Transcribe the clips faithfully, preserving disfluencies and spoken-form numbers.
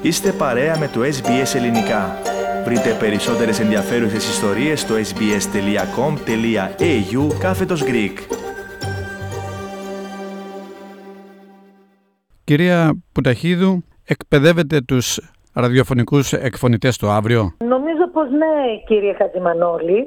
Είστε παρέα με το ες μπι ες Ελληνικά. Βρείτε περισσότερες ενδιαφέρουσες ιστορίες στο sbs.com.au κάθετος Greek. Κυρία Πουταχίδου, εκπαιδεύετε τους ραδιοφωνικούς εκφωνητές το αύριο? Νομίζω πως ναι, κύριε Χατζημανόλη,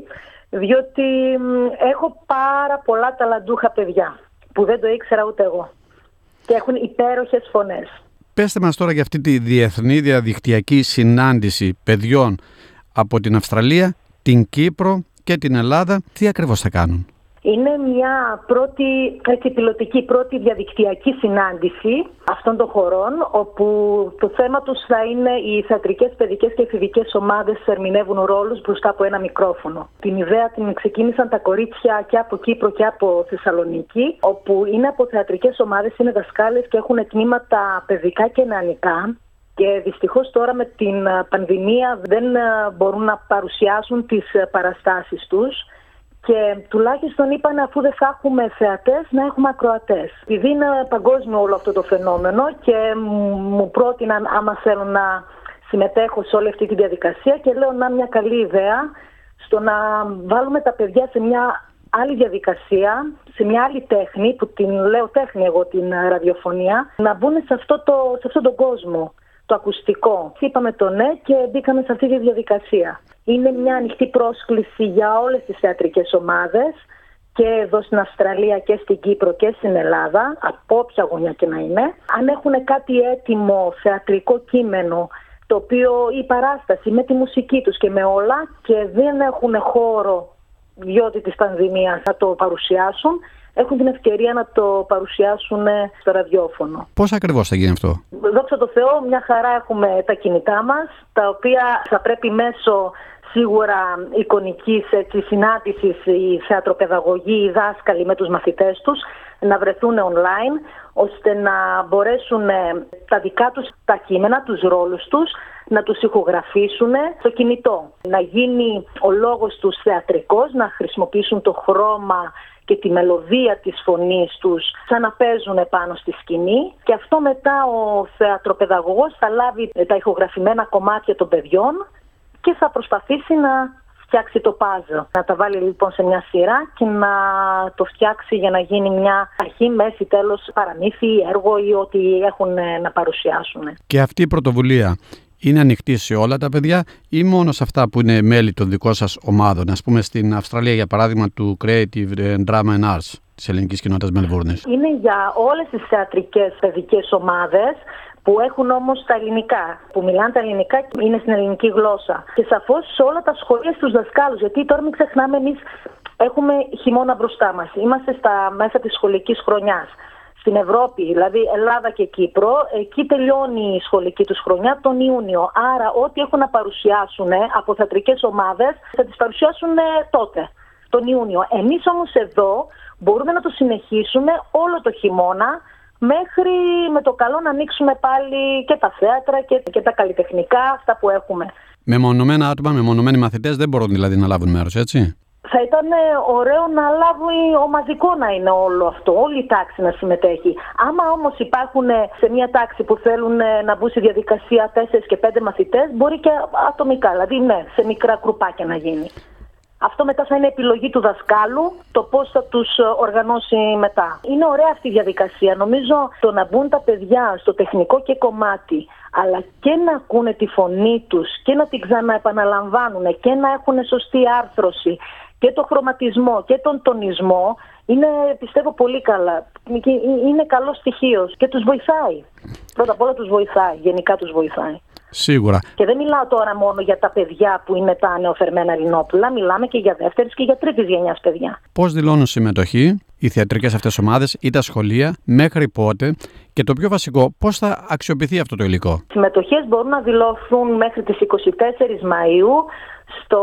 διότι έχω πάρα πολλά ταλαντούχα παιδιά που δεν το ήξερα ούτε εγώ και έχουν υπέροχες φωνές. Πέστε μας τώρα για αυτή τη διεθνή διαδικτυακή συνάντηση παιδιών από την Αυστραλία, την Κύπρο και την Ελλάδα. Τι ακριβώς θα κάνουν? Είναι μια πρώτη, έτσι, πιλωτική πρώτη διαδικτυακή συνάντηση αυτών των χωρών, όπου το θέμα τους θα είναι οι θεατρικές, παιδικές και εφηβικές ομάδες ερμηνεύουν ρόλους μπροστά από ένα μικρόφωνο. Την ιδέα την ξεκίνησαν τα κορίτσια και από Κύπρο και από Θεσσαλονίκη, όπου είναι από θεατρικές ομάδες, είναι δασκάλες και έχουν τμήματα παιδικά και νεανικά. Και δυστυχώς τώρα με την πανδημία δεν μπορούν να παρουσιάσουν τις παραστάσεις τους. Και τουλάχιστον είπαν, αφού δεν θα έχουμε θεατές, να έχουμε ακροατές. Επειδή είναι παγκόσμιο όλο αυτό το φαινόμενο και μου πρότειναν άμα θέλω να συμμετέχω σε όλη αυτή τη διαδικασία, και λέω να μια καλή ιδέα στο να βάλουμε τα παιδιά σε μια άλλη διαδικασία, σε μια άλλη τέχνη, που την λέω τέχνη εγώ την ραδιοφωνία, να μπουν σε, αυτό το, σε αυτόν τον κόσμο, το ακουστικό. Είπαμε το ναι και μπήκαμε σε αυτή τη διαδικασία. Είναι μια ανοιχτή πρόσκληση για όλες τις θεατρικές ομάδες και εδώ στην Αυστραλία και στην Κύπρο και στην Ελλάδα, από όποια γωνιά και να είναι. Αν έχουν κάτι έτοιμο θεατρικό κείμενο, το οποίο η παράσταση με τη μουσική τους και με όλα, και δεν έχουν χώρο διότι της πανδημίας να το παρουσιάσουν, έχουν την ευκαιρία να το παρουσιάσουν στο ραδιόφωνο. Πώς ακριβώς θα γίνει αυτό? Δόξα τω Θεώ, μια χαρά έχουμε τα κινητά μας, τα οποία θα πρέπει μέσω σίγουρα εικονικής έτσι, συνάντησης οι θεατροπαιδαγωγοί, οι δάσκαλοι με τους μαθητές τους να βρεθούν online, ώστε να μπορέσουν τα δικά τους τα κείμενα, τους ρόλους τους, να τους ηχογραφήσουν στο κινητό. Να γίνει ο λόγος τους θεατρικός, να χρησιμοποιήσουν το χρώμα και τη μελωδία της φωνής τους σαν να παίζουν πάνω στη σκηνή, και αυτό μετά ο θεατροπαιδαγωγός θα λάβει τα ηχογραφημένα κομμάτια των παιδιών και θα προσπαθήσει να φτιάξει το πάζλ. Να τα βάλει λοιπόν σε μια σειρά και να το φτιάξει για να γίνει μια αρχή, μέση, τέλος, παραμύθι, έργο ή ό,τι έχουν να παρουσιάσουν. Και αυτή η πρωτοβουλία είναι ανοιχτή σε όλα τα παιδιά ή μόνο σε αυτά που είναι μέλη των δικών σας ομάδων? Ας πούμε στην Αυστραλία, για παράδειγμα, του Creative Drama and Arts της ελληνικής κοινότητας Μελβούρνης. Είναι για όλες τις θεατρικές παιδικές ομάδες που έχουν όμως τα ελληνικά, που μιλάνε τα ελληνικά και είναι στην ελληνική γλώσσα. Και σαφώς σε όλα τα σχολεία στους δασκάλους, γιατί τώρα μην ξεχνάμε, εμείς έχουμε χειμώνα μπροστά μας. Είμαστε στα μέσα της σχολικής χρονιάς. Στην Ευρώπη, δηλαδή Ελλάδα και Κύπρο, εκεί τελειώνει η σχολική τους χρονιά τον Ιούνιο. Άρα ό,τι έχουν να παρουσιάσουν από θεατρικές ομάδες θα τις παρουσιάσουν τότε, τον Ιούνιο. Εμείς όμως εδώ μπορούμε να το συνεχίσουμε όλο το χειμώνα, μέχρι με το καλό να ανοίξουμε πάλι και τα θέατρα και, και τα καλλιτεχνικά, αυτά που έχουμε. Μεμονωμένα άτομα, μεμονωμένοι μαθητές δεν μπορούν δηλαδή να λάβουν μέρος, έτσι? Θα ήταν ωραίο να λάβει ομαδικό να είναι όλο αυτό, όλη η τάξη να συμμετέχει. Άμα όμως υπάρχουν σε μια τάξη που θέλουν να μπουν στη διαδικασία τέσσερις και πέντε μαθητές, μπορεί και ατομικά, δηλαδή ναι, σε μικρά κρουπάκια να γίνει. Αυτό μετά θα είναι επιλογή του δασκάλου, το πώς θα τους οργανώσει μετά. Είναι ωραία αυτή η διαδικασία. Νομίζω το να μπουν τα παιδιά στο τεχνικό και κομμάτι, αλλά και να ακούνε τη φωνή τους και να την ξαναεπαναλαμβάνουν και να έχουν σωστή άρθρωση και το χρωματισμό και τον τονισμό, είναι, πιστεύω, πολύ καλά. Είναι καλό στοιχείο και τους βοηθάει. Πρώτα απ' όλα τους βοηθάει, γενικά τους βοηθάει. Σίγουρα. Και δεν μιλάω τώρα μόνο για τα παιδιά που είναι τα νεοφερμένα Ελληνόπουλα, μιλάμε και για δεύτερης και για τρίτης γενιάς παιδιά. Πώς δηλώνουν συμμετοχή οι θεατρικές αυτές ομάδες ή τα σχολεία, μέχρι πότε, και το πιο βασικό, πώς θα αξιοποιηθεί αυτό το υλικό? Συμμετοχές μπορούν να δηλώσουν μέχρι τις είκοσι τέσσερις Μαΐου στο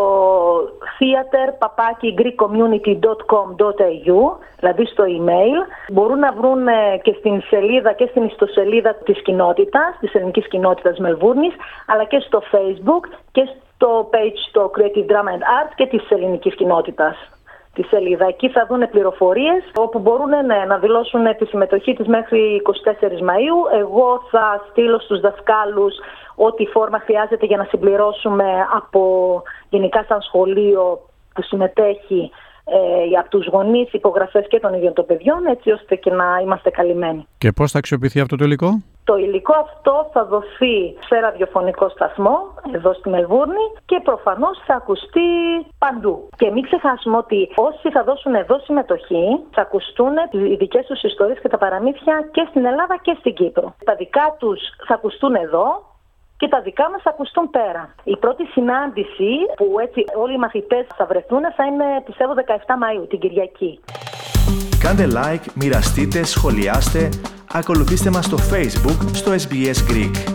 theater παπάκι greek community dot com dot a u, δηλαδή στο email. Μπορούν να βρουν και στην σελίδα και στην ιστοσελίδα της κοινότητας, της ελληνικής κοινότητας Μελβούρνης, αλλά και στο Facebook και στο page, το Creative Drama and Arts και της ελληνικής κοινότητας τη σελίδα. Εκεί θα δουν πληροφορίες όπου μπορούν ναι, να δηλώσουν τη συμμετοχή τους μέχρι εικοστή τέταρτη Μαΐου. Εγώ θα στείλω στους δασκάλους ό,τι φόρμα χρειάζεται για να συμπληρώσουμε από γενικά σαν σχολείο που συμμετέχει ε, από τους γονείς, υπογραφές και των ίδιων των παιδιών, έτσι ώστε και να είμαστε καλυμμένοι. Και πώς θα αξιοποιηθεί αυτό το υλικό? Το υλικό αυτό θα δοθεί σε ραδιοφωνικό σταθμό εδώ στη Μελβούρνη και προφανώς θα ακουστεί παντού. Και μην ξεχάσουμε ότι όσοι θα δώσουν εδώ συμμετοχή θα ακουστούν οι δικές τους ιστορίες και τα παραμύθια και στην Ελλάδα και στην Κύπρο. Τα δικά τους θα ακουστούν εδώ και τα δικά μας θα ακουστούν πέρα. Η πρώτη συνάντηση που έτσι όλοι οι μαθητές θα βρεθούν θα είναι πιστεύω δεκαεφτά Μαΐου, την Κυριακή. Κάντε like, μοιραστείτε, σχολιάστε, ακολουθήστε μας στο Facebook στο ες μπι ες Greek.